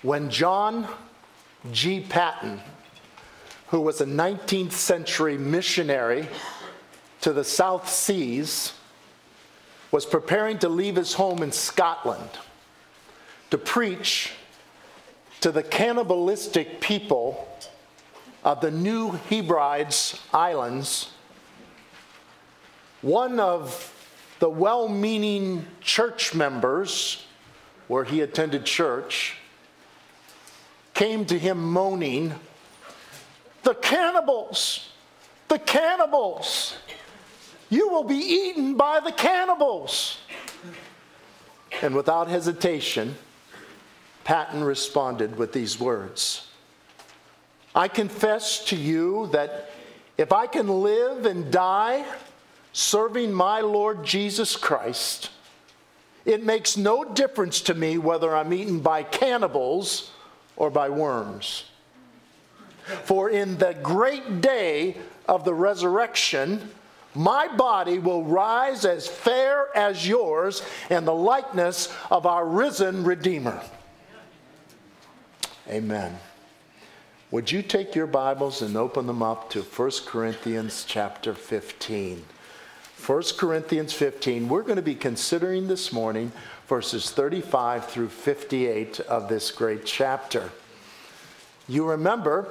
When John G. Paton, who was a 19th century missionary to the South Seas, was preparing to leave his home in Scotland to preach to the cannibalistic people of the New Hebrides Islands, one of the well-meaning church members where he attended church came to him moaning, "The cannibals! The cannibals! You will be eaten by the cannibals!" And without hesitation, Paton responded with these words, "I confess to you that if I can live and die serving my Lord Jesus Christ, it makes no difference to me whether I'm eaten by cannibals or by worms. For in the great day of the resurrection, my body will rise as fair as yours in the likeness of our risen Redeemer." Amen. Would you take your Bibles and open them up to 1 Corinthians chapter 15. 1 Corinthians 15. We're going to be considering this morning verses 35 through 58 of this great chapter. You remember,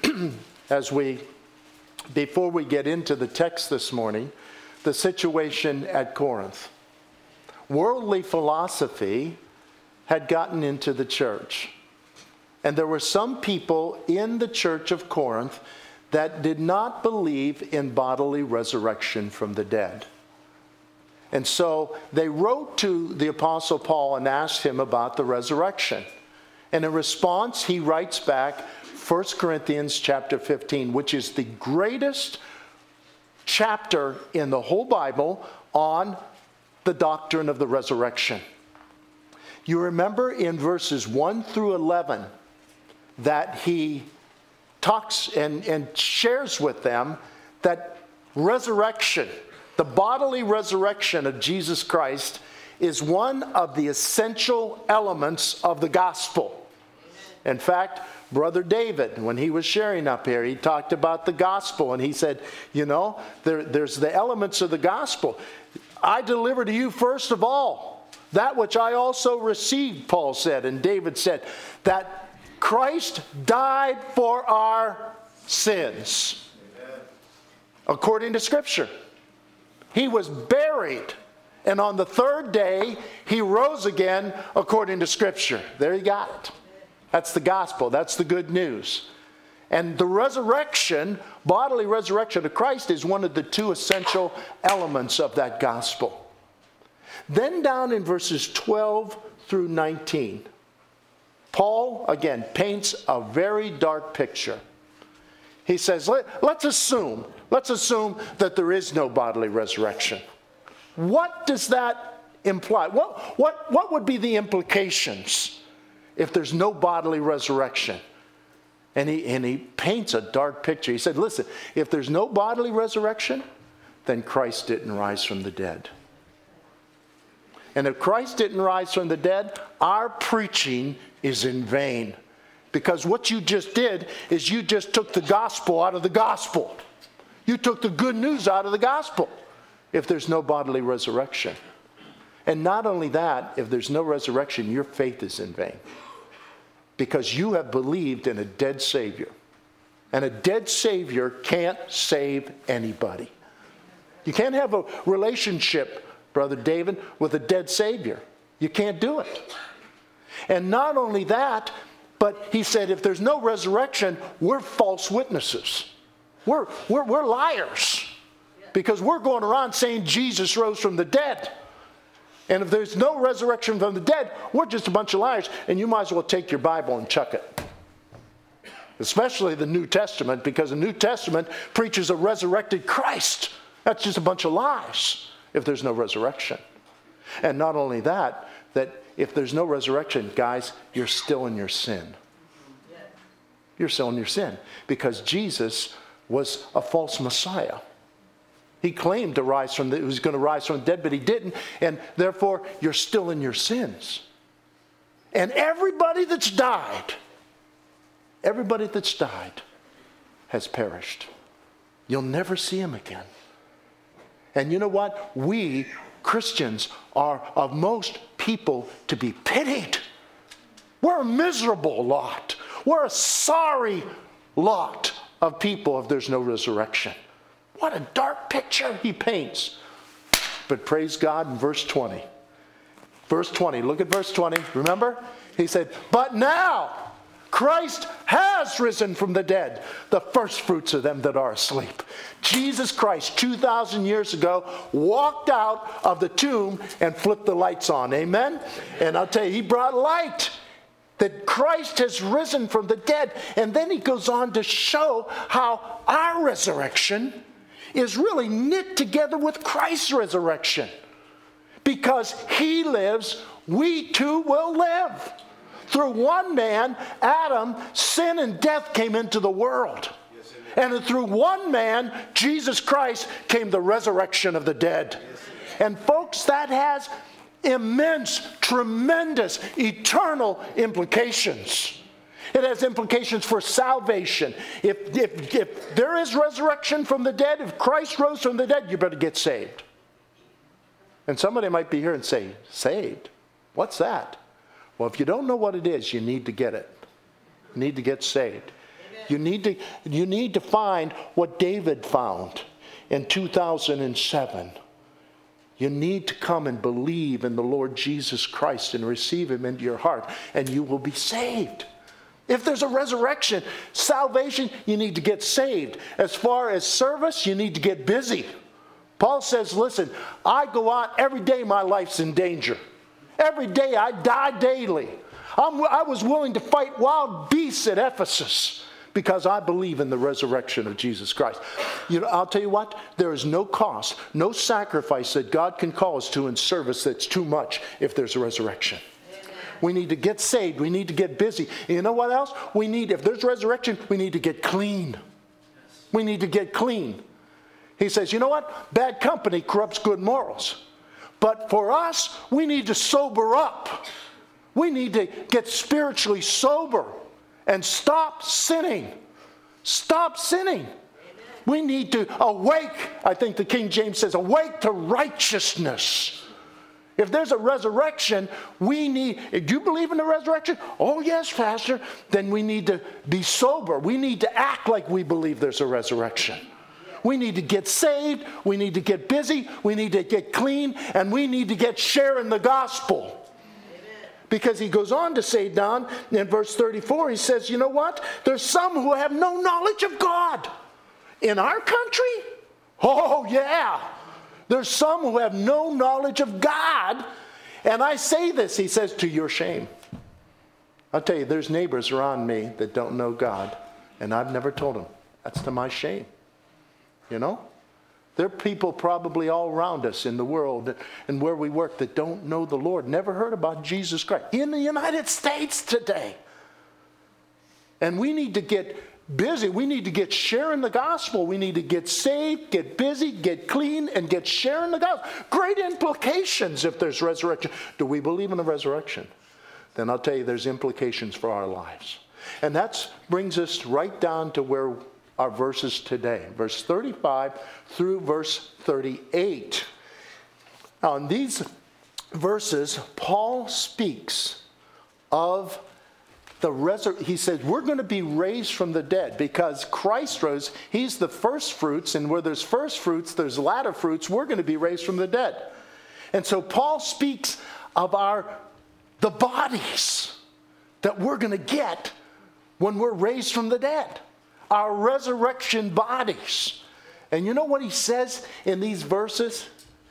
before we get into the text this morning, the situation at Corinth. Worldly philosophy had gotten into the church. And there were some people in the church of Corinth that did not believe in bodily resurrection from the dead. And so they wrote to the Apostle Paul and asked him about the resurrection. And in response, he writes back 1 Corinthians chapter 15, which is the greatest chapter in the whole Bible on the doctrine of the resurrection. You remember in verses 1 through 11 that he talks and shares with them that resurrection, the bodily resurrection of Jesus Christ, is one of the essential elements of the gospel. In fact, Brother David, when he was sharing up here, he talked about the gospel and he said, there's the elements of the gospel. I deliver to you first of all that which I also received, Paul said, and David said, that Christ died for our sins. Amen. According to Scripture. He was buried, and on the third day, he rose again according to Scripture. There you got it. That's the gospel. That's the good news. And the resurrection, bodily resurrection of Christ, is one of the two essential elements of that gospel. Then down in verses 12 through 19, Paul, again, paints a very dark picture. He says, let's assume that there is no bodily resurrection. What does that imply? What would be the implications if there's no bodily resurrection? And he paints a dark picture. He said, listen, if there's no bodily resurrection, then Christ didn't rise from the dead. And if Christ didn't rise from the dead, our preaching is in vain. Because what you just did is you just took the gospel out of the gospel. You took the good news out of the gospel if there's no bodily resurrection. And not only that, if there's no resurrection, your faith is in vain. Because you have believed in a dead Savior. And a dead Savior can't save anybody. You can't have a relationship, Brother David, with a dead Savior. You can't do it. And not only that, but he said if there's no resurrection, we're false witnesses. We're liars. Because we're going around saying Jesus rose from the dead. And if there's no resurrection from the dead, we're just a bunch of liars. And you might as well take your Bible and chuck it. Especially the New Testament, because the New Testament preaches a resurrected Christ. That's just a bunch of lies if there's no resurrection. And not only that, that if there's no resurrection, guys, you're still in your sin. You're still in your sin. Because Jesus was a false Messiah. He claimed to he was going to rise from the dead, but he didn't. And therefore, you're still in your sins. And everybody that's died has perished. You'll never see him again. And you know what? We Christians are of most people to be pitied. We're a miserable lot. We're a sorry lot of people if there's no resurrection. What a dark picture he paints. But praise God in verse 20. Verse 20, look at verse 20. Remember? He said, but now Christ has risen from the dead, the first fruits of them that are asleep. Jesus Christ, 2,000 years ago, walked out of the tomb and flipped the lights on. Amen? And I'll tell you, he brought light. That Christ has risen from the dead. And then he goes on to show how our resurrection is really knit together with Christ's resurrection. Because he lives, we too will live. Through one man, Adam, sin and death came into the world. And through one man, Jesus Christ, came the resurrection of the dead. And folks, that has immense, tremendous, eternal implications. It has implications for salvation. If there is resurrection from the dead, if Christ rose from the dead, you better get saved. And somebody might be here and say, saved? What's that? Well, if you don't know what it is, you need to get it. You need to get saved. You need to find what David found in 2007. You need to come and believe in the Lord Jesus Christ and receive him into your heart, and you will be saved. If there's a resurrection, salvation, you need to get saved. As far as service, you need to get busy. Paul says, listen, I go out every day, my life's in danger. Every day I die daily. I was willing to fight wild beasts at Ephesus because I believe in the resurrection of Jesus Christ. You know, I'll tell you what, there is no cost, no sacrifice that God can call us to in service that's too much if there's a resurrection. Amen. We need to get saved. We need to get busy. And you know what else? If there's resurrection, we need to get clean. We need to get clean. He says, you know what? Bad company corrupts good morals. But for us, we need to sober up. We need to get spiritually sober and stop sinning. Stop sinning. Amen. We need to awake. I think the King James says, awake to righteousness. If there's a resurrection, do you believe in the resurrection? Oh, yes, Pastor. Then we need to be sober. We need to act like we believe there's a resurrection. We need to get saved. We need to get busy. We need to get clean. And we need to get sharing the gospel. Because he goes on to say down in verse 34, he says, you know what? There's some who have no knowledge of God. In our country? Oh, yeah. There's some who have no knowledge of God. And I say this, he says, to your shame. I'll tell you, there's neighbors around me that don't know God. And I've never told them. That's to my shame. You know? There are people probably all around us in the world and where we work that don't know the Lord, never heard about Jesus Christ in the United States today. And we need to get busy. We need to get sharing the gospel. We need to get saved, get busy, get clean, and get sharing the gospel. Great implications if there's resurrection. Do we believe in the resurrection? Then I'll tell you there's implications for our lives. And that brings us right down to where our verses today, verse 35 through verse 38. Now, in these verses, Paul speaks of the resurrection. He says, we're going to be raised from the dead because Christ rose. He's the first fruits, and where there's first fruits, there's latter fruits. We're going to be raised from the dead. And so Paul speaks of the bodies that we're going to get when we're raised from the dead. Our resurrection bodies. And you know what he says in these verses?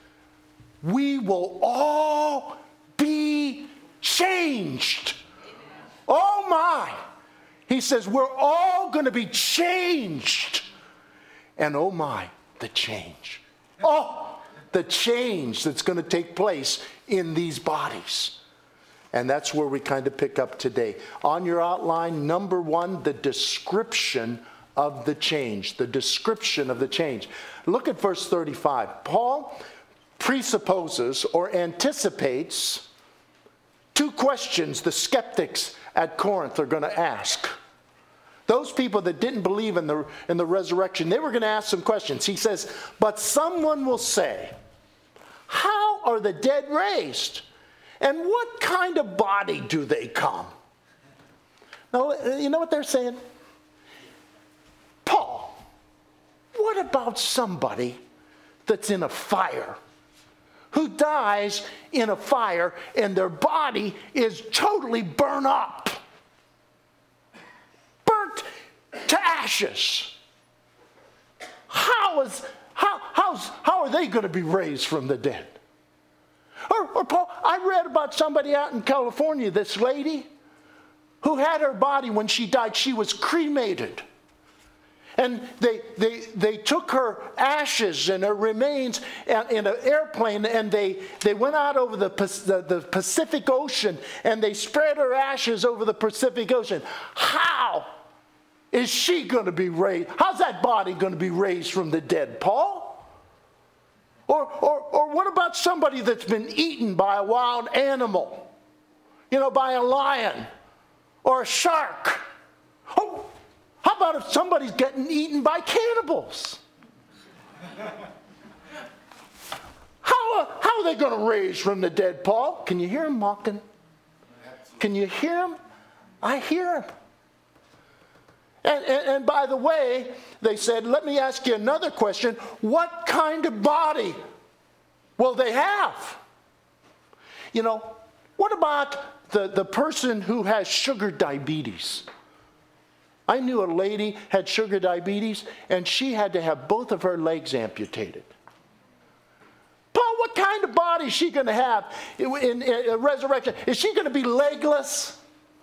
We will all be changed. Oh my. He says we're all going to be changed. And oh my, the change. Oh, the change that's going to take place in these bodies. And that's where we kind of pick up today. On your outline, number 1, the description of the change. The description of the change. Look at verse 35. Paul presupposes or anticipates two questions the skeptics at Corinth are going to ask. Those people that didn't believe in the resurrection, they were going to ask some questions. He says, but someone will say, how are the dead raised? And what kind of body do they come? Now, you know what they're saying? Paul, what about somebody that's in a fire, who dies in a fire and their body is totally burned up, burnt to ashes? How are they going to be raised from the dead? Or Paul, I read about somebody out in California, this lady who had her body, when she died, she was cremated. And they took her ashes and her remains in an airplane, and they went out over the Pacific Ocean, and they spread her ashes over the Pacific Ocean. How is she going to be raised? How's that body going to be raised from the dead, Paul? Or what about somebody that's been eaten by a wild animal? By a lion or a shark? Oh, how about if somebody's getting eaten by cannibals? How are they going to raise from the dead, Paul? Can you hear him mocking? Can you hear him? I hear him. And by the way, they said, let me ask you another question. What kind of body will they have? What about the person who has sugar diabetes? I knew a lady had sugar diabetes, and she had to have both of her legs amputated. Paul, what kind of body is she going to have in resurrection? Is she going to be legless?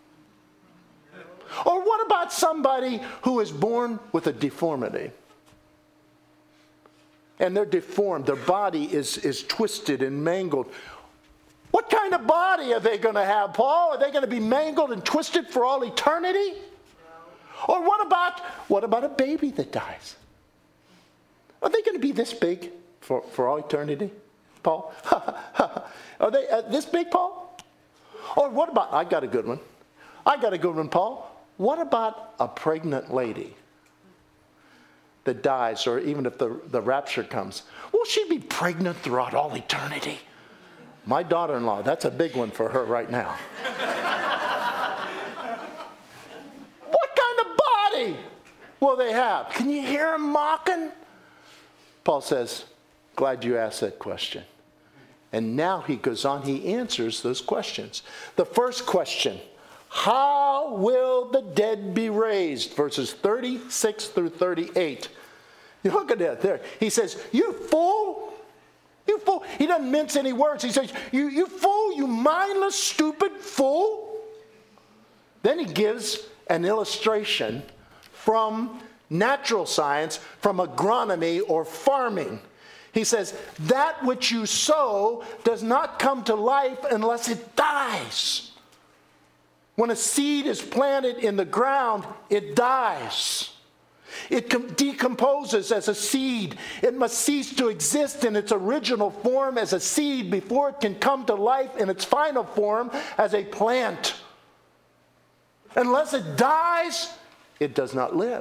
Or what about somebody who is born with a deformity? And they're deformed. Their body is twisted and mangled. What kind of body are they going to have, Paul? Are they going to be mangled and twisted for all eternity? No. Or what about a baby that dies? Are they going to be this big for all eternity, Paul? Are they this big, Paul? Or what about, I got a good one, Paul. What about a pregnant lady that dies, or even if the rapture comes? Will she be pregnant throughout all eternity? My daughter-in-law, that's a big one for her right now. What kind of body will they have? Can you hear him mocking? Paul says, glad you asked that question. And now he goes on, he answers those questions. The first question, how will the dead be raised? Verses 36 through 38. You look at that there. He says, you fool. You fool. He doesn't mince any words. He says, you fool, you mindless, stupid fool. Then he gives an illustration from natural science, from agronomy or farming. He says, that which you sow does not come to life unless it dies. When a seed is planted in the ground, it dies. It decomposes as a seed. It must cease to exist in its original form as a seed before it can come to life in its final form as a plant. Unless it dies, it does not live.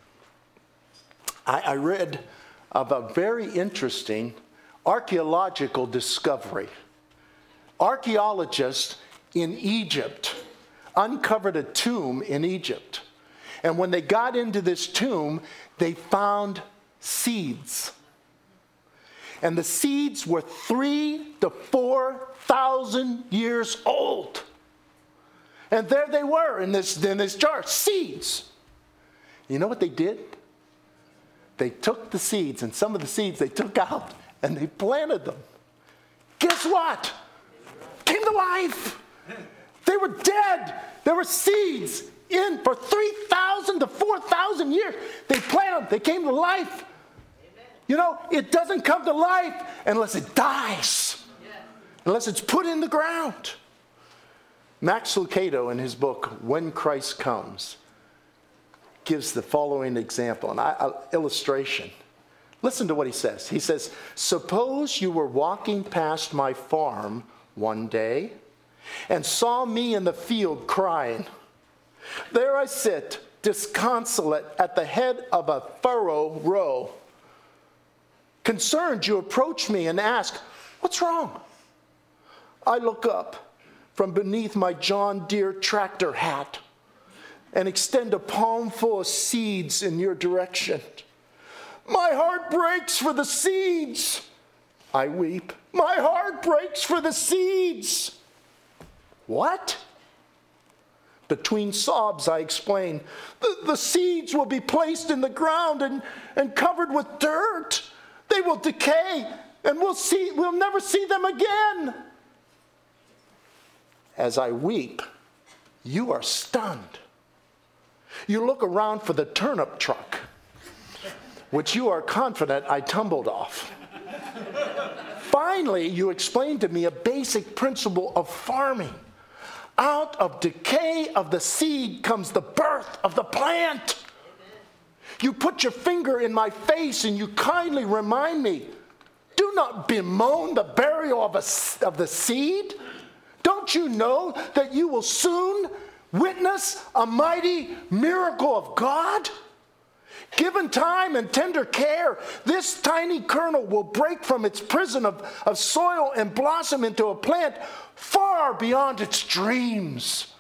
I read of a very interesting archaeological discovery. Archaeologists in Egypt uncovered a tomb in Egypt. And when they got into this tomb, they found seeds. And the seeds were 3,000 to 4,000 years old. And there they were in this jar, seeds. You know what they did? They took the seeds, and some of the seeds they took out, and they planted them. Guess what? Came to life. They were dead. There were seeds in for 3,000 to 4,000 years. They planted them. They came to life. It doesn't come to life unless it dies. Unless it's put in the ground. Max Lucado, in his book, When Christ Comes, gives the following example, an illustration. Listen to what he says. He says, suppose you were walking past my farm one day, and saw me in the field crying. There I sit, disconsolate, at the head of a furrow row. Concerned, you approach me and ask, what's wrong? I look up from beneath my John Deere tractor hat and extend a palm full of seeds in your direction. My heart breaks for the seeds. I weep. My heart breaks for the seeds. What? Between sobs, I explain, the seeds will be placed in the ground and covered with dirt. They will decay, and we'll never see them again. As I weep, you are stunned. You look around for the turnip truck, which you are confident I tumbled off. Finally, you explain to me a basic principle of farming. Out of decay of the seed comes the birth of the plant. You put your finger in my face and you kindly remind me, do not bemoan the burial of the seed. Don't you know that you will soon witness a mighty miracle of God? Given time and tender care, this tiny kernel will break from its prison of soil and blossom into a plant far beyond its dreams.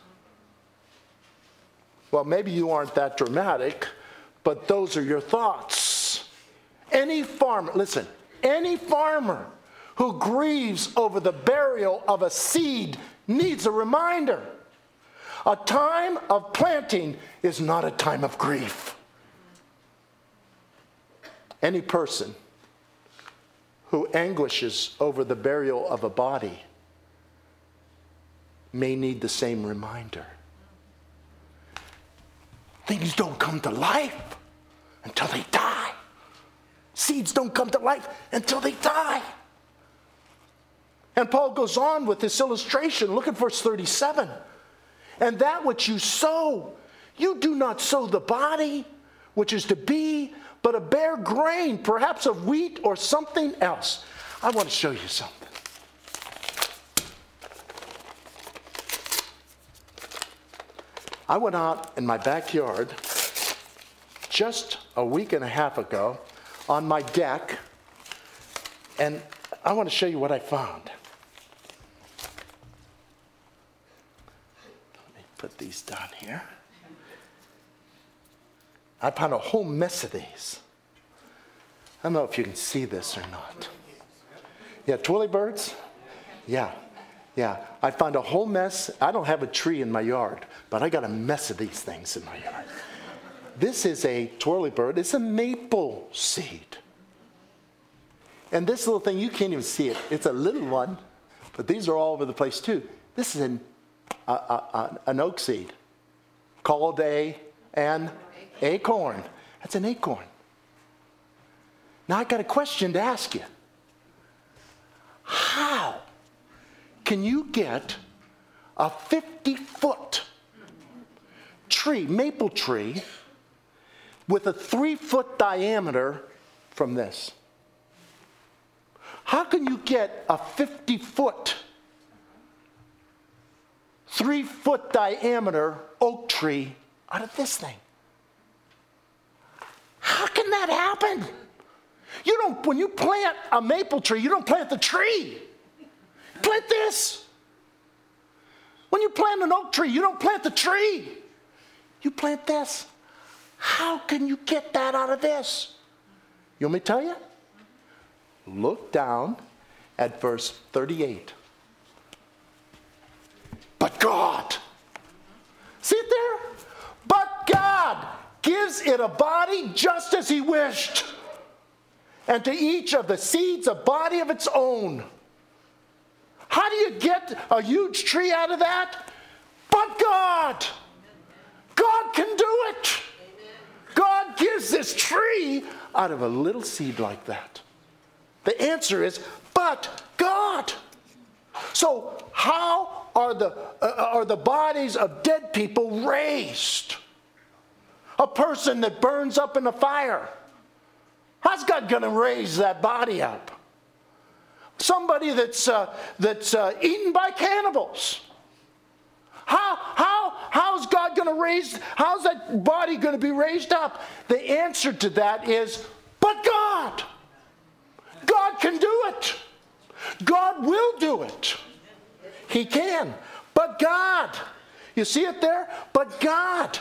Well, maybe you aren't that dramatic, but those are your thoughts. Any farmer, listen, any farmer who grieves over the burial of a seed needs a reminder. A time of planting is not a time of grief. Any person who anguishes over the burial of a body may need the same reminder. Things don't come to life until they die. Seeds don't come to life until they die. And Paul goes on with this illustration. Look at verse 37. And that which you sow, you do not sow the body, which is to be, but a bare grain, perhaps of wheat or something else. I want to show you something. I went out in my backyard just a week and a half ago on my deck, and I want to show you what I found. Let me put these down here. I found a whole mess of these. I don't know if you can see this or not. Yeah, twilly birds? Yeah. I found a whole mess. I don't have a tree in my yard, but I got a mess of these things in my yard. This is a twirly bird. It's a maple seed. And this little thing, you can't even see it. It's a little one, but these are all over the place too. This is an oak seed called an acorn. That's an acorn. Now I got a question to ask you. How can you get a 50-foot tree, maple tree, with a 3-foot diameter from this? How can you get a 50-foot, 3-foot diameter oak tree out of this thing? How can that happen? When you plant a maple tree, you don't plant the tree. Plant this. When you plant an oak tree, you don't plant the tree. You plant this. How can you get that out of this? You want me to tell you? Look down at verse 38. But God. See it there? But God gives it a body just as he wished, and to each of the seeds a body of its own. How do you get a huge tree out of that? But God. God can do it. God gives this tree out of a little seed like that. The answer is, but God. So how are the bodies of dead people raised? A person that burns up in a fire. How's God going to raise that body up? Somebody that's eaten by cannibals. How's God going to raise, how's that body going to be raised up? The answer to that is, but God. God can do it. God will do it. He can. But God. You see it there? But God.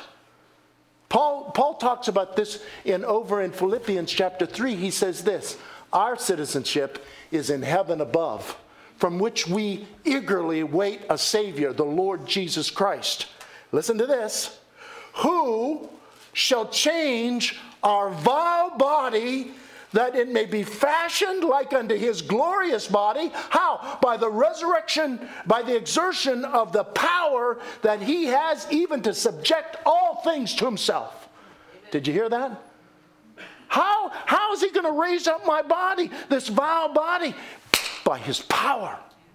Paul talks about this over in Philippians chapter 3. He says this, our citizenship is in heaven above, from which we eagerly wait a Savior, the Lord Jesus Christ. Listen to this. Who shall change our vile body, that it may be fashioned like unto his glorious body. How? By the resurrection, by the exertion of the power that he has even to subject all things to himself. Did you hear that? How is he going to raise up my body, this vile body? By his power.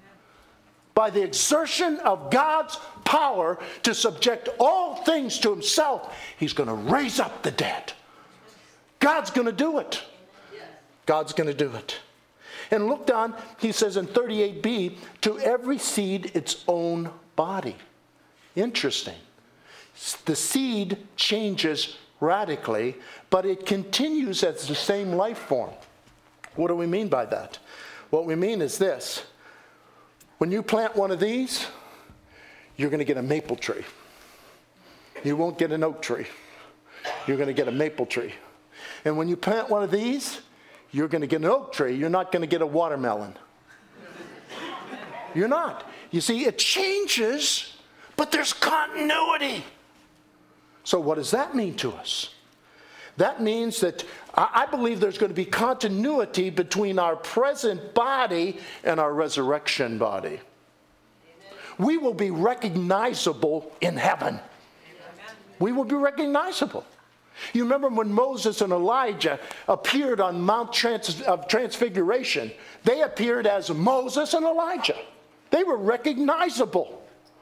By the exertion of God's power to subject all things to himself, he's going to raise up the dead. God's going to do it. God's going to do it. And look down, he says in 38b, to every seed its own body. Interesting. The seed changes radically, but it continues as the same life form. What do we mean by that? What we mean is this. When you plant one of these, you're going to get a maple tree. You won't get an oak tree. You're going to get a maple tree. And when you plant one of these, you're going to get an oak tree. You're not going to get a watermelon. You're not. You see, it changes, but there's continuity. So what does that mean to us? That means that I believe there's going to be continuity between our present body and our resurrection body. Amen. We will be recognizable in heaven. Amen. We will be recognizable. You remember when Moses and Elijah appeared on Mount Transfiguration? They appeared as Moses and Elijah. They were recognizable.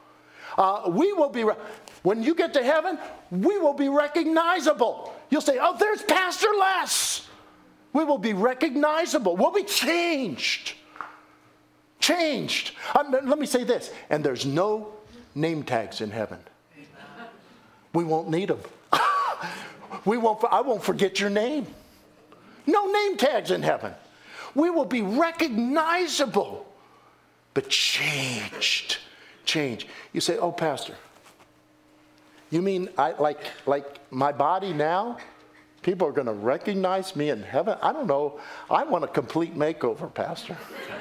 We will be, when you get to heaven, we will be recognizable. You'll say, oh, there's Pastor Les. We will be recognizable. We'll be changed. Changed. Let me say this. And there's no name tags in heaven. We won't need them. I won't forget your name. No name tags in heaven. We will be recognizable, but changed. Change. You say, oh, Pastor, you mean like my body now? People are going to recognize me in heaven? I don't know. I want a complete makeover, Pastor.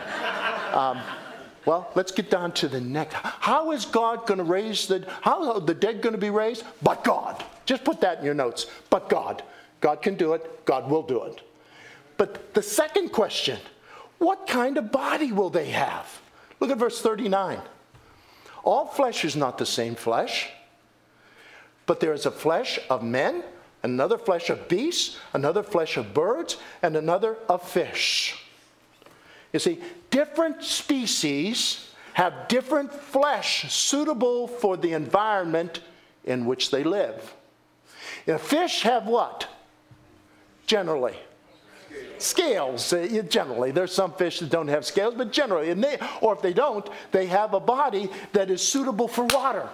Well, let's get down to the next. How is God going to raise how are the dead going to be raised? But God. Just put that in your notes. But God. God can do it. God will do it. But the second question, what kind of body will they have? Look at verse 39. All flesh is not the same flesh, but there is a flesh of men, another flesh of beasts, another flesh of birds, and another of fish. You see, different species have different flesh suitable for the environment in which they live. Now, fish have what? Generally. Scales. Generally. There's some fish that don't have scales, but generally. Or if they don't, they have a body that is suitable for water.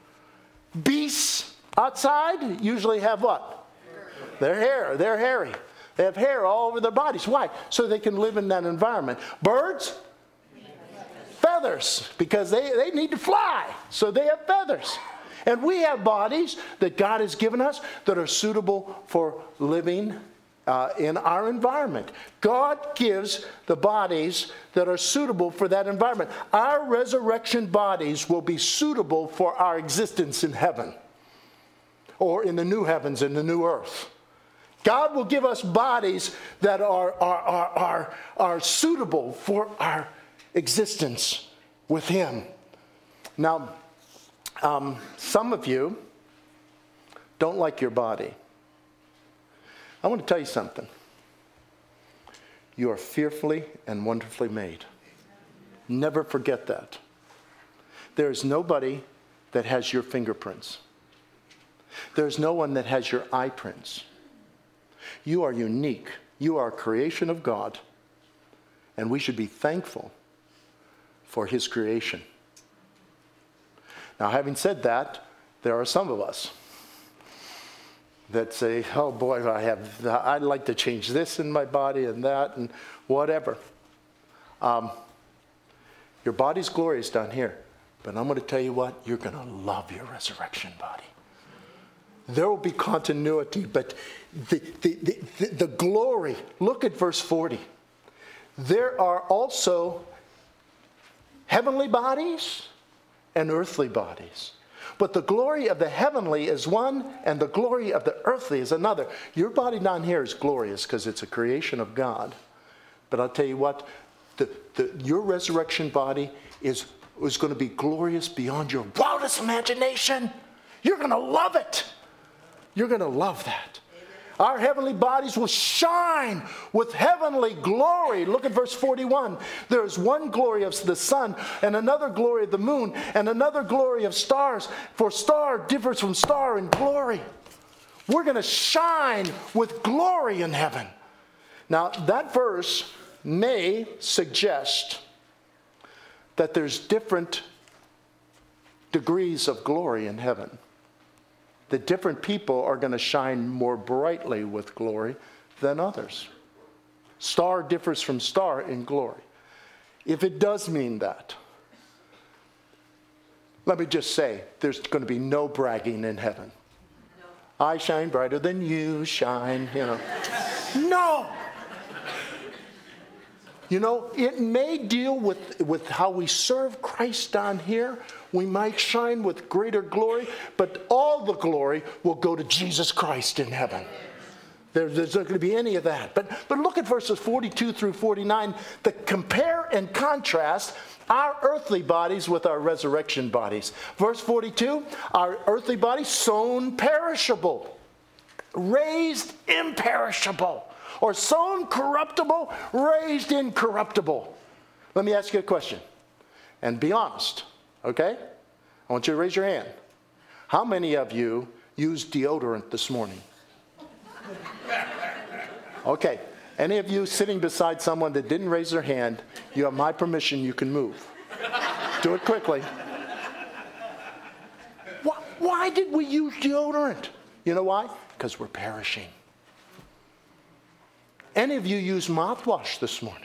Beasts outside usually have what? Their hair. They're hairy. They have hair all over their bodies. Why? So they can live in that environment. Birds? Feathers. Because they need to fly. So they have feathers. And we have bodies that God has given us that are suitable for living in our environment. God gives the bodies that are suitable for that environment. Our resurrection bodies will be suitable for our existence in heaven, or in the new heavens and the new earth. God will give us bodies that are suitable for our existence with Him. Now, some of you don't like your body. I want to tell you something. You are fearfully and wonderfully made. Never forget that. There is nobody that has your fingerprints. There's no one that has your eye prints. You are unique. You are a creation of God, and we should be thankful for His creation. Now, having said that, there are some of us that say, oh boy, I'd like to change this in my body and that and whatever. Your body's glorious down here, but I'm going to tell you what, you're going to love your resurrection body. There will be continuity, but the glory, look at verse 40. There are also heavenly bodies and earthly bodies. But the glory of the heavenly is one, and the glory of the earthly is another. Your body down here is glorious because it's a creation of God. But I'll tell you what, your resurrection body is going to be glorious beyond your wildest imagination. You're going to love it. You're going to love that. Our heavenly bodies will shine with heavenly glory. Look at verse 41. There is one glory of the sun, and another glory of the moon, and another glory of stars. For star differs from star in glory. We're going to shine with glory in heaven. Now, that verse may suggest that there's different degrees of glory in heaven. That different people are going to shine more brightly with glory than others. Star differs from star in glory. If it does mean that, let me just say, there's going to be no bragging in heaven. No. I shine brighter than you shine, No! It may deal with how we serve Christ down here. We might shine with greater glory, but all the glory will go to Jesus Christ in heaven. There's not going to be any of that. But look at verses 42 through 49. The compare and contrast our earthly bodies with our resurrection bodies. Verse 42, our earthly bodies sown perishable, raised imperishable. Or sown corruptible, raised incorruptible. Let me ask you a question. And be honest, okay? I want you to raise your hand. How many of you used deodorant this morning? Okay. Any of you sitting beside someone that didn't raise their hand, you have my permission, you can move. Do it quickly. Why did we use deodorant? You know why? Because we're perishing. Any of you use mouthwash this morning?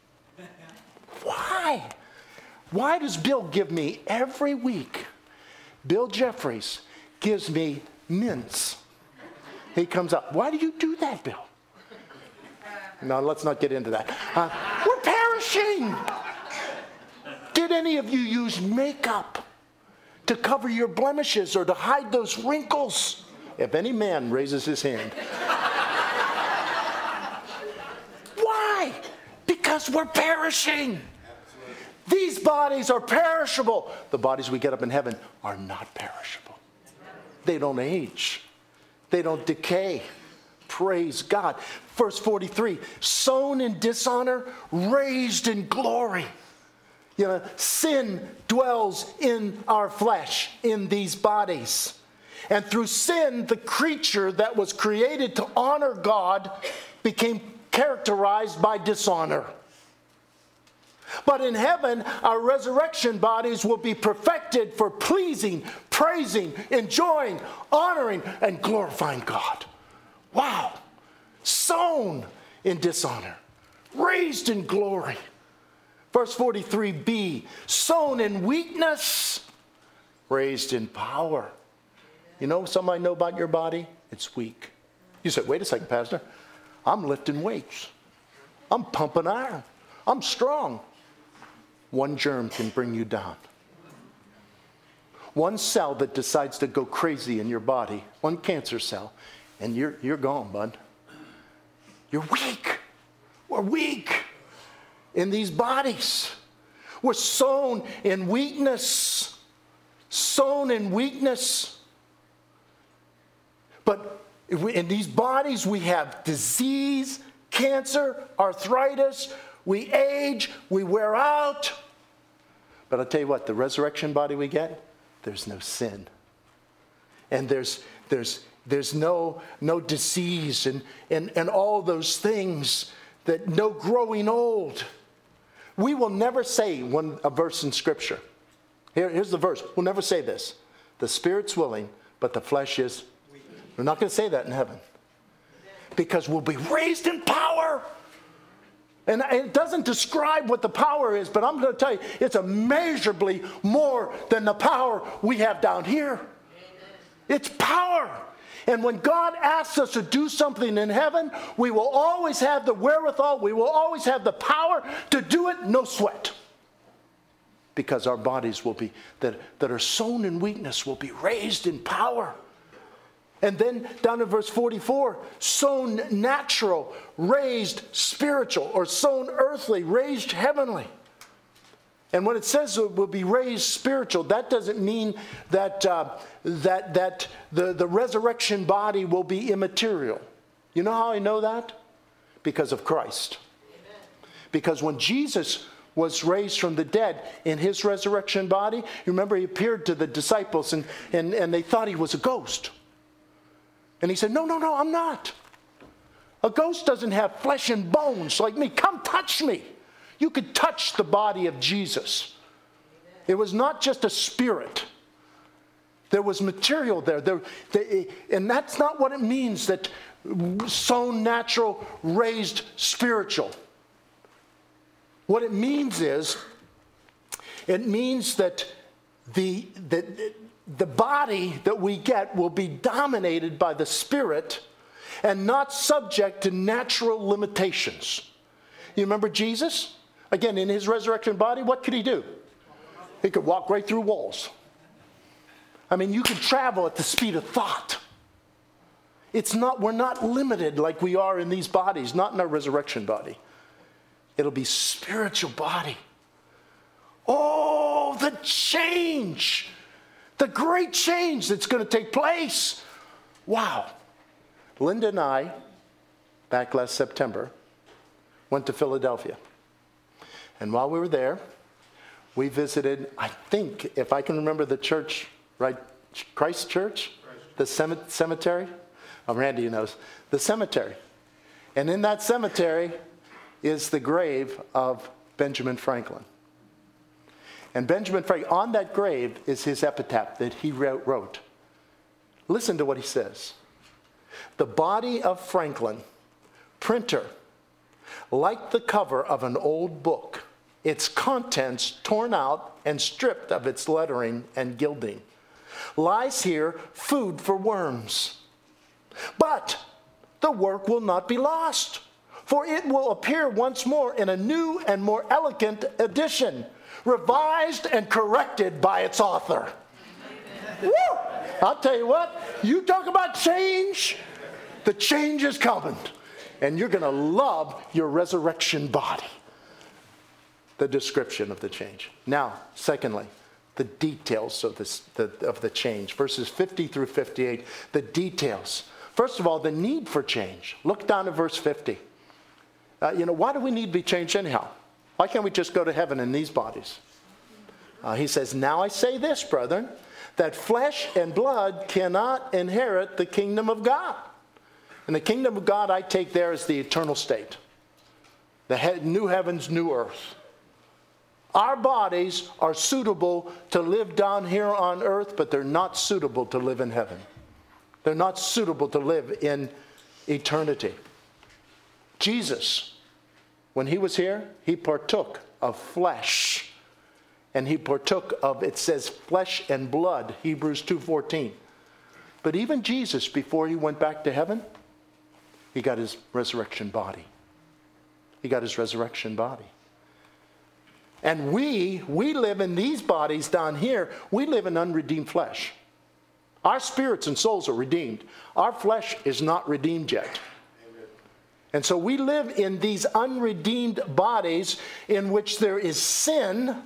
Why? Why does Bill give me every week? Bill Jeffries gives me mints. He comes up. Why do you do that, Bill? No, let's not get into that. We're perishing. Did any of you use makeup to cover your blemishes or to hide those wrinkles? If any man raises his hand. Because we're perishing. These bodies are perishable. The bodies we get up in heaven are not perishable. They don't age. They don't decay. Praise God. Verse 43, sown in dishonor, raised in glory. Sin dwells in our flesh, in these bodies. And through sin, the creature that was created to honor God became characterized by dishonor. But in heaven, our resurrection bodies will be perfected for pleasing, praising, enjoying, honoring, and glorifying God. Wow. Sown in dishonor, raised in glory. Verse 43b, sown in weakness, raised in power. Something I know about your body? It's weak. You said, wait a second, Pastor. I'm lifting weights. I'm pumping iron. I'm strong. One germ can bring you down. One cell that decides to go crazy in your body, one cancer cell, and you're gone, bud. You're weak. We're weak in these bodies. We're sown in weakness. Sown in weakness. But in these bodies, we have disease, cancer, arthritis. We age, we wear out. But I'll tell you what, the resurrection body we get, there's no sin. And there's no disease and all those things, that no growing old. We will never say a verse in Scripture, Here's the verse. We'll never say this. The spirit's willing, but the flesh is weak. We're not going to say that in heaven. Because we'll be raised in power. And it doesn't describe what the power is, but I'm going to tell you, it's immeasurably more than the power we have down here. Amen. It's power. And when God asks us to do something in heaven, we will always have the wherewithal, we will always have the power to do it, no sweat. Because our bodies will be, that are sown in weakness, will be raised in power. And then down in verse 44, sown natural, raised spiritual, or sown earthly, raised heavenly. And when it says it will be raised spiritual, that doesn't mean that, the resurrection body will be immaterial. You know how I know that? Because of Christ. Amen. Because when Jesus was raised from the dead in his resurrection body, you remember he appeared to the disciples and they thought he was a ghost. And he said, no, I'm not. A ghost doesn't have flesh and bones like me. Come touch me. You could touch the body of Jesus. It was not just a spirit. There was material there. And that's not what it means, that sown natural, raised spiritual. What it means is, it means that the body that we get will be dominated by the Spirit and not subject to natural limitations. You remember Jesus? Again, in his resurrection body, what could he do? He could walk right through walls. I mean, you could travel at the speed of thought. We're not limited like we are in these bodies, not in our resurrection body. It'll be spiritual body. Oh, the change! The great change that's going to take place. Wow. Linda and I, back last September, went to Philadelphia. And while we were there, we visited, I think, if I can remember the church, right? Christ Church? The cemetery? Oh, Randy knows. The cemetery. And in that cemetery is the grave of Benjamin Franklin. And Benjamin Franklin, on that grave is his epitaph that he wrote. Listen to what he says. The body of Franklin, printer, like the cover of an old book, its contents torn out and stripped of its lettering and gilding, lies here food for worms. But the work will not be lost, for it will appear once more in a new and more elegant edition, revised and corrected by its author. Woo! I'll tell you what, you talk about change, the change is coming. And you're going to love your resurrection body. The description of the change. Now, secondly, the details of the change. Verses 50 through 58, the details. First of all, the need for change. Look down at verse 50. Why do we need to be changed anyhow? Why can't we just go to heaven in these bodies? He says, now I say this, brethren, that flesh and blood cannot inherit the kingdom of God. And the kingdom of God I take there as the eternal state. The new heavens, new earth. Our bodies are suitable to live down here on earth, but they're not suitable to live in heaven. They're not suitable to live in eternity. Jesus, when he was here, he partook of flesh. And he partook of, it says, flesh and blood, Hebrews 2:14. But even Jesus, before he went back to heaven, he got his resurrection body. He got his resurrection body. And we live in these bodies down here, we live in unredeemed flesh. Our spirits and souls are redeemed. Our flesh is not redeemed yet. Amen. And so we live in these unredeemed bodies in which there is sin.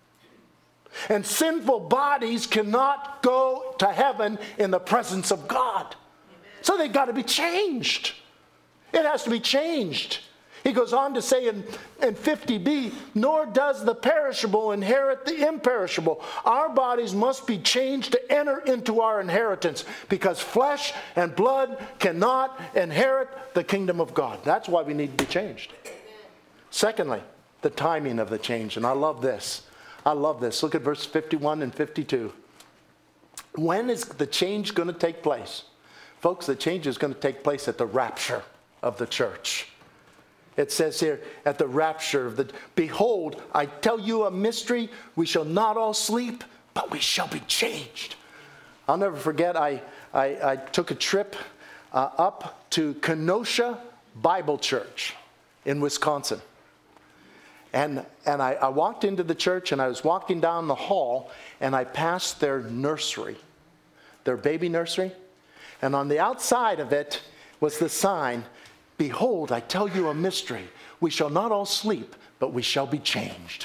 And sinful bodies cannot go to heaven in the presence of God. Amen. So they've got to be changed. It has to be changed. He goes on to say in 50b, nor does the perishable inherit the imperishable. Our bodies must be changed to enter into our inheritance, because flesh and blood cannot inherit the kingdom of God. That's why we need to be changed. Secondly, the timing of the change. And I love this. I love this. Look at verse 51 and 52. When is the change going to take place? Folks, the change is going to take place at the rapture of the church. It says here, at the rapture of the, behold, I tell you a mystery, we shall not all sleep, but we shall be changed. I'll never forget, I took a trip up to Kenosha Bible Church in Wisconsin. And I walked into the church, and I was walking down the hall, and I passed their nursery, their baby nursery. And on the outside of it was the sign, behold, I tell you a mystery. We shall not all sleep, but we shall be changed.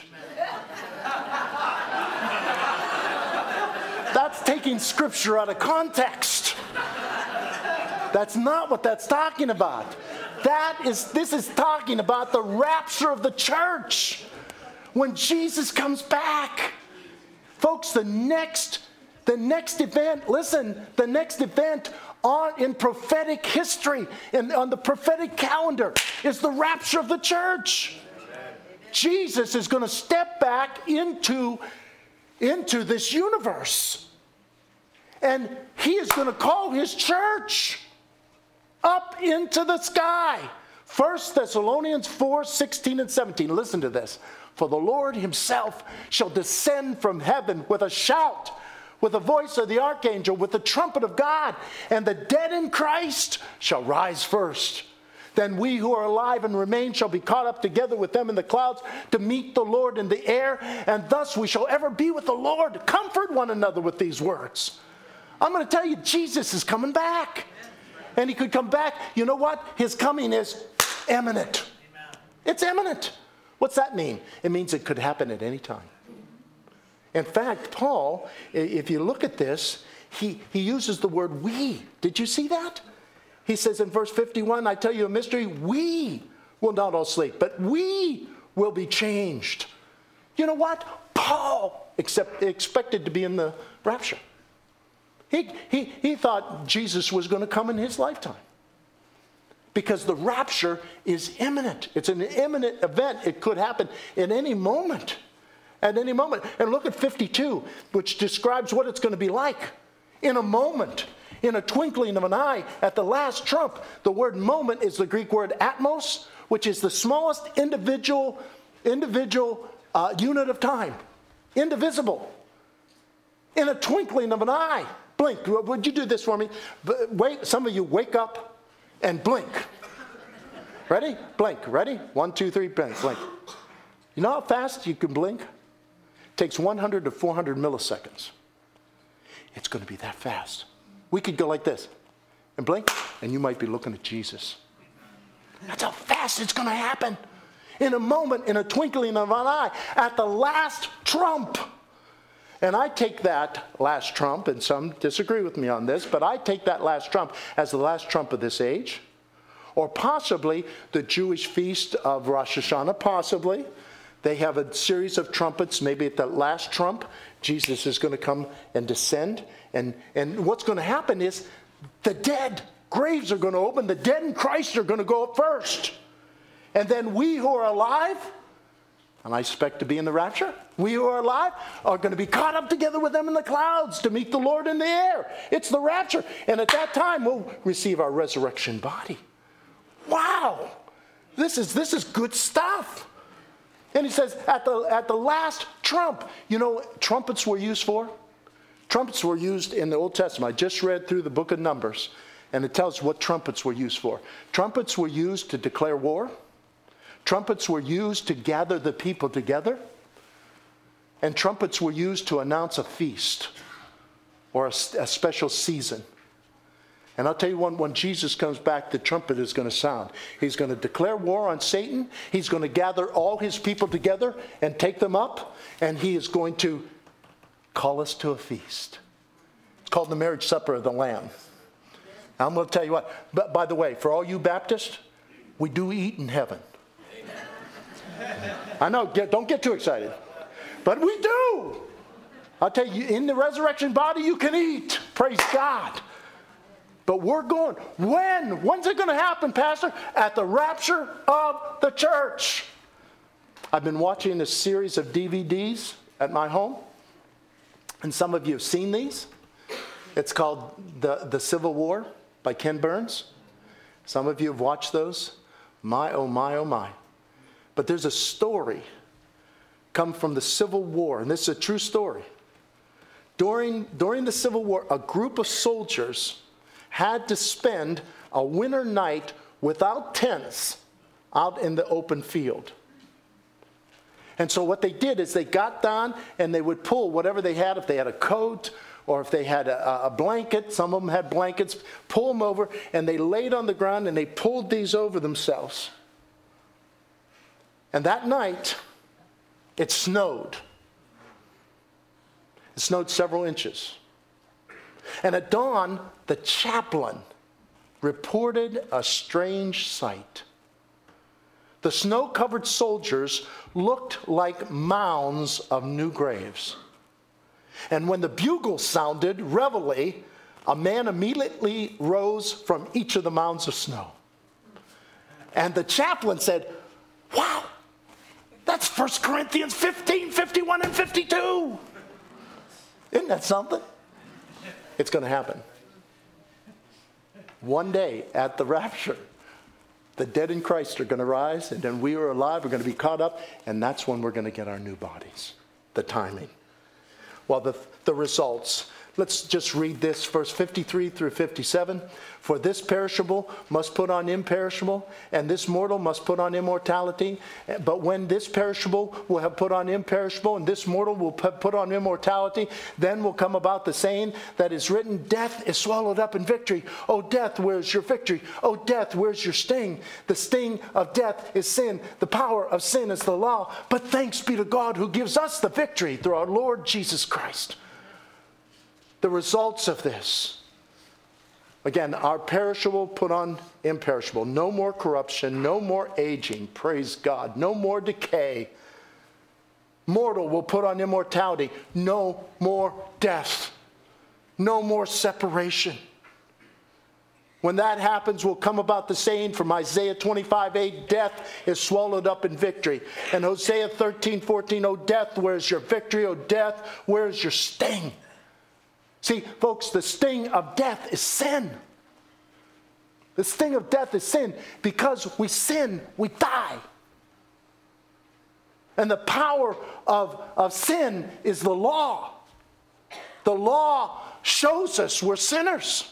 That's taking scripture out of context. That's not what that's talking about. This is talking about the rapture of the church. When Jesus comes back. Folks, the next event, listen, the next event in prophetic history, on the prophetic calendar, is the rapture of the church. Amen. Jesus is going to step back into this universe. And he is going to call his church up into the sky. 1 Thessalonians 4, 16 and 17. Listen to this. For the Lord himself shall descend from heaven with a shout, with the voice of the archangel, with the trumpet of God, and the dead in Christ shall rise first. Then we who are alive and remain shall be caught up together with them in the clouds to meet the Lord in the air, and thus we shall ever be with the Lord. Comfort one another with these words. I'm going to tell you, Jesus is coming back. And he could come back. You know what? His coming is imminent. It's imminent. What's that mean? It means it could happen at any time. In fact, Paul, if you look at this, he uses the word we. Did you see that? He says in verse 51, I tell you a mystery, we will not all sleep, but we will be changed. You know what? Paul expected to be in the rapture. He thought Jesus was going to come in his lifetime. Because the rapture is imminent. It's an imminent event. It could happen at any moment. At any moment. And look at 52, which describes what it's going to be like. In a moment, in a twinkling of an eye, at the last trump. The word moment is the Greek word atmos, which is the smallest individual unit of time. Indivisible. In a twinkling of an eye. Blink. Would you do this for me? Wait. Some of you wake up and blink. Ready? Blink. Ready? 1, 2, 3, blink. Blink. You know how fast you can blink? It takes 100 to 400 milliseconds. It's going to be that fast. We could go like this and blink, and you might be looking at Jesus. That's how fast it's going to happen. In a moment, in a twinkling of an eye, at the last trump. And I take that last trump, and some disagree with me on this, but I take that last trump as the last trump of this age, or possibly the Jewish feast of Rosh Hashanah, possibly. They have a series of trumpets, maybe at the last trump, Jesus is going to come and descend, and what's going to happen is the dead graves are going to open, the dead in Christ are going to go up first. And then we who are alive, and I expect to be in the rapture, we who are alive are going to be caught up together with them in the clouds to meet the Lord in the air. It's the rapture. And at that time, we'll receive our resurrection body. Wow. This is good stuff. And he says, at the last trump, you know what trumpets were used for? Trumpets were used in the Old Testament. I just read through the book of Numbers, and it tells what trumpets were used for. Trumpets were used to declare war. Trumpets were used to gather the people together. And trumpets were used to announce a feast or a special season. And I'll tell you when Jesus comes back, the trumpet is going to sound. He's going to declare war on Satan. He's going to gather all his people together and take them up. And he is going to call us to a feast. It's called the marriage supper of the Lamb. Now, I'm going to tell you what. But by the way, for all you Baptists, we do eat in heaven. I know, don't get too excited. But we do. I'll tell you, in the resurrection body, you can eat. Praise God. But we're going. When? When's it going to happen, Pastor? At the rapture of the church. I've been watching a series of DVDs at my home. And some of you have seen these. It's called The Civil War by Ken Burns. Some of you have watched those. My, oh my, oh my. But there's a story come from the Civil War, and this is a true story. During the Civil War, a group of soldiers had to spend a winter night without tents out in the open field. And so what they did is they got down and they would pull whatever they had, if they had a coat or if they had a blanket, some of them had blankets, pull them over, and they laid on the ground and they pulled these over themselves. And that night, it snowed. It snowed several inches. And at dawn, the chaplain reported a strange sight. The snow-covered soldiers looked like mounds of new graves. And when the bugle sounded, reveille, a man immediately rose from each of the mounds of snow. And the chaplain said, "Wow, that's 1 Corinthians 15, 51, and 52. Isn't that something? It's going to happen. One day at the rapture, the dead in Christ are going to rise, and then we are alive, we're going to be caught up, and that's when we're going to get our new bodies. The timing. Well, the results. Let's just read this, verse 53 through 57. For this perishable must put on imperishable, and this mortal must put on immortality. But when this perishable will have put on imperishable, and this mortal will put on immortality, then will come about the saying that is written, death is swallowed up in victory. O death, where's your victory? O death, where's your sting? The sting of death is sin. The power of sin is the law. But thanks be to God who gives us the victory through our Lord Jesus Christ. The results of this. Again, our perishable put on imperishable. No more corruption, no more aging, praise God. No more decay. Mortal will put on immortality. No more death. No more separation. When that happens, will come about the saying from Isaiah 25:8, death is swallowed up in victory. And Hosea 13:14, O death, where's your victory? O death, where's your sting? See, folks, the sting of death is sin. The sting of death is sin. Because we sin, we die. And the power of sin is the law. The law shows us we're sinners.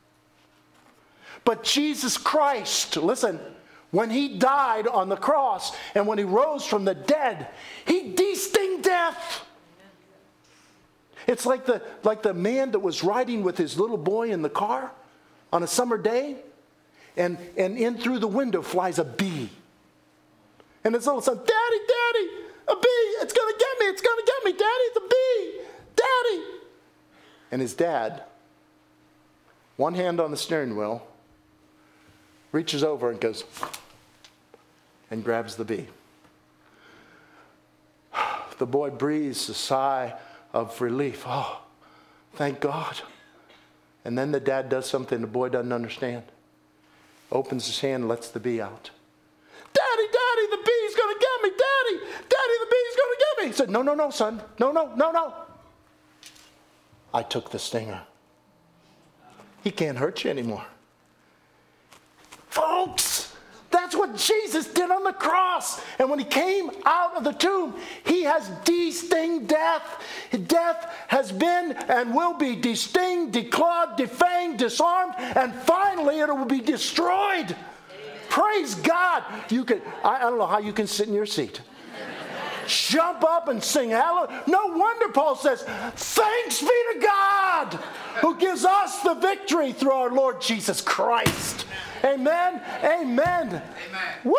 But Jesus Christ, listen, when he died on the cross and when he rose from the dead, he de-stinged death. It's like the man that was riding with his little boy in the car on a summer day, and in through the window flies a bee. And his little son, Daddy, Daddy, a bee, it's going to get me, it's going to get me, Daddy, it's a bee, Daddy. And his dad, one hand on the steering wheel, reaches over and goes and grabs the bee. The boy breathes a sigh of relief. Oh, thank God. And then the dad does something the boy doesn't understand. Opens his hand and lets the bee out. Daddy, Daddy, the bee's going to get me. Daddy, Daddy, the bee's going to get me. He said, no, son. No. I took the stinger. He can't hurt you anymore. Folks, that's what Jesus did on the cross. And when he came out of the tomb, he has de-stinged death. Death has been and will be de-stinged, declawed, defanged, disarmed, and finally it will be destroyed. Amen. Praise God. I don't know how you can sit in your seat. Jump up and sing hallelujah. No wonder Paul says, thanks be to God who gives us the victory through our Lord Jesus Christ. Amen. Amen. Amen. Woo.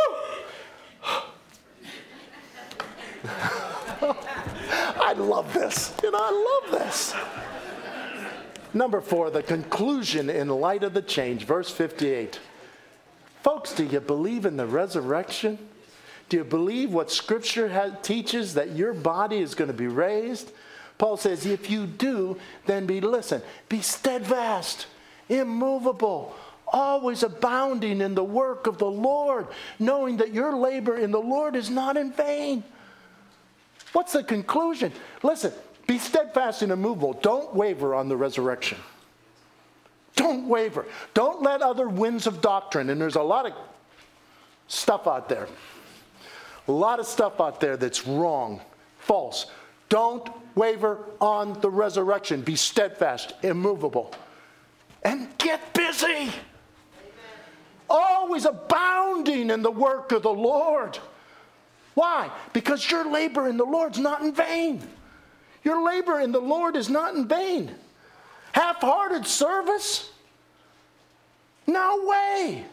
I love this. I love this. Number 4, the conclusion in light of the change. Verse 58. Folks, do you believe in the resurrection? Do you believe what Scripture teaches, that your body is going to be raised? Paul says, if you do, then be steadfast, immovable, always abounding in the work of the Lord, knowing that your labor in the Lord is not in vain. What's the conclusion? Listen, be steadfast and immovable. Don't waver on the resurrection. Don't waver. Don't let other winds of doctrine, and there's a lot of stuff out there. A lot of stuff out there that's wrong, false. Don't waver on the resurrection. Be steadfast, immovable. And get busy. Amen. Always abounding in the work of the Lord. Why? Because your labor in the Lord's not in vain. Your labor in the Lord is not in vain. Half-hearted service? No way.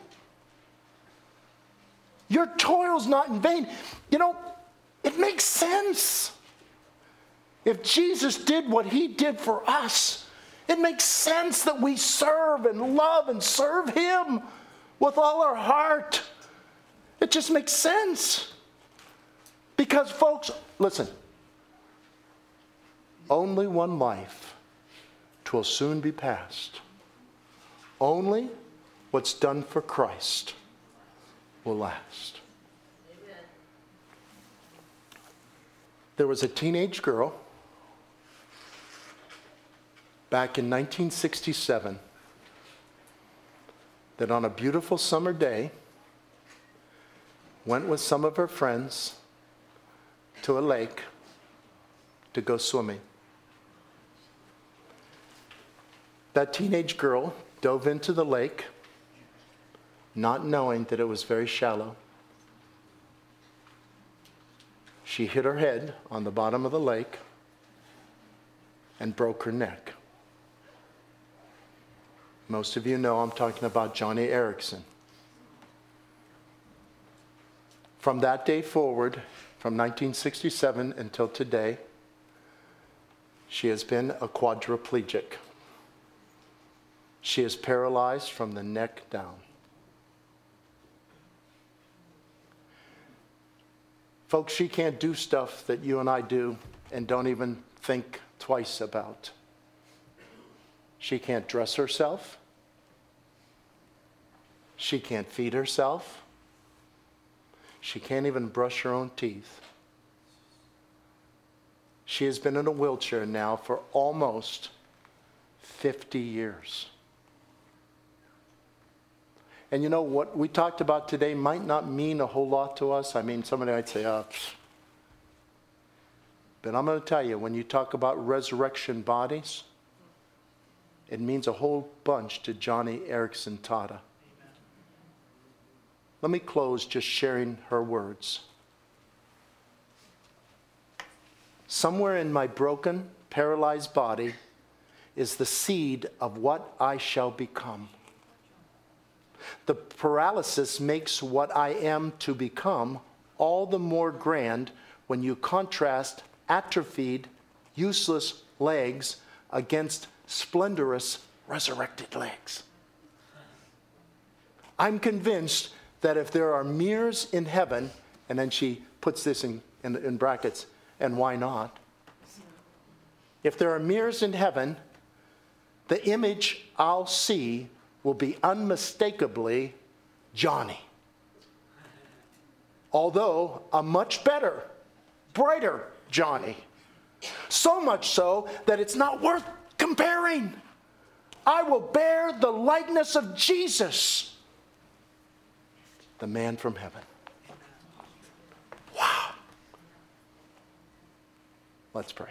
Your toil's not in vain. You know, it makes sense. If Jesus did what he did for us, it makes sense that we serve and love and serve him with all our heart. It just makes sense. Because, folks, listen, only one life, 'twill soon be past. Only what's done for Christ will last. Amen. There was a teenage girl back in 1967 that on a beautiful summer day went with some of her friends to a lake to go swimming. That teenage girl dove into the lake, not knowing that it was very shallow. She hit her head on the bottom of the lake and broke her neck. Most of you know I'm talking about Joni Eareckson. From that day forward, from 1967 until today, she has been a quadriplegic. She is paralyzed from the neck down. Folks, she can't do stuff that you and I do and don't even think twice about. She can't dress herself. She can't feed herself. She can't even brush her own teeth. She has been in a wheelchair now for almost 50 years. And you know what we talked about today might not mean a whole lot to us. I mean, somebody might say, but I'm going to tell you, when you talk about resurrection bodies, it means a whole bunch to Joni Eareckson Tada. Let me close just sharing her words. Somewhere in my broken, paralyzed body is the seed of what I shall become. The paralysis makes what I am to become all the more grand when you contrast atrophied, useless legs against splendorous, resurrected legs. I'm convinced that if there are mirrors in heaven, and then she puts this in brackets, and why not? If there are mirrors in heaven, the image I'll see will be unmistakably Joni. Although a much better, brighter Joni. So much so that it's not worth comparing. I will bear the likeness of Jesus, the man from heaven. Wow. Let's pray.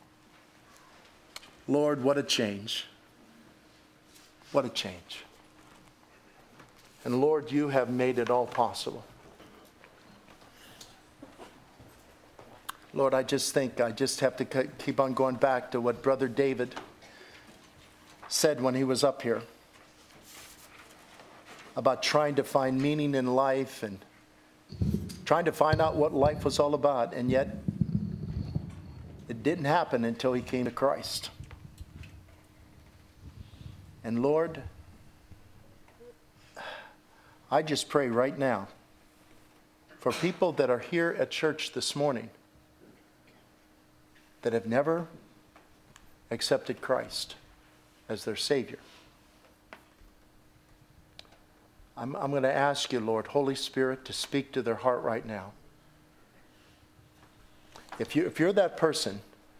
Lord, what a change. What a change. And Lord, you have made it all possible. Lord, I just think I just have to keep on going back to what Brother David said when he was up here about trying to find meaning in life and trying to find out what life was all about, and yet it didn't happen until he came to Christ. And Lord, I just pray right now for people that are here at church this morning that have never accepted Christ as their Savior. I'm going to ask you, Lord, Holy Spirit, to speak to their heart right now. If you're that person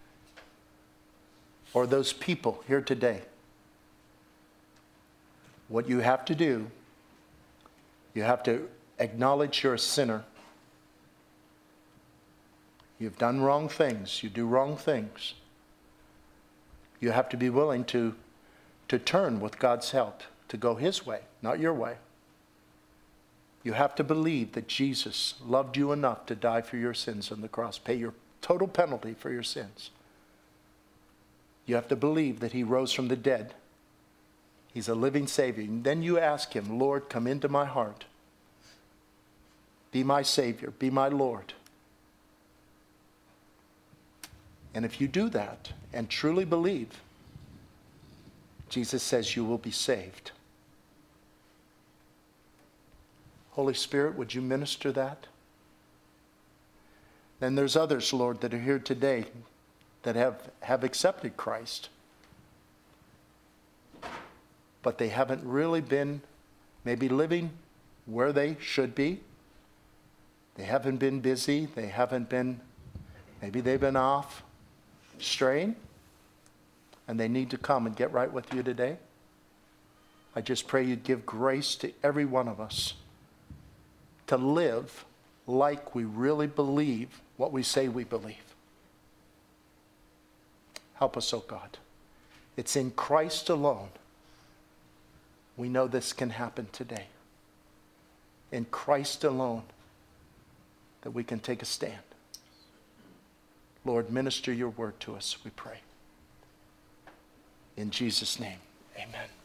or those people here today, what you have to do, you have to acknowledge you're a sinner. You've done wrong things. You do wrong things. You have to be willing to turn with God's help, to go His way, not your way. You have to believe that Jesus loved you enough to die for your sins on the cross, pay your total penalty for your sins. You have to believe that He rose from the dead. He's a living Savior. And then you ask Him, Lord, come into my heart. Be my Savior. Be my Lord. And if you do that and truly believe, Jesus says you will be saved. Holy Spirit, would you minister that? Then there's others, Lord, that are here today that have accepted Christ. But they haven't really been maybe living where they should be. They haven't been busy. They haven't been, maybe they've been off, straying, and they need to come and get right with you today. I just pray you'd give grace to every one of us to live like we really believe what we say we believe. Help us, oh God. It's in Christ alone we know this can happen today. In Christ alone that we can take a stand. Lord, minister your word to us, we pray. In Jesus' name, amen.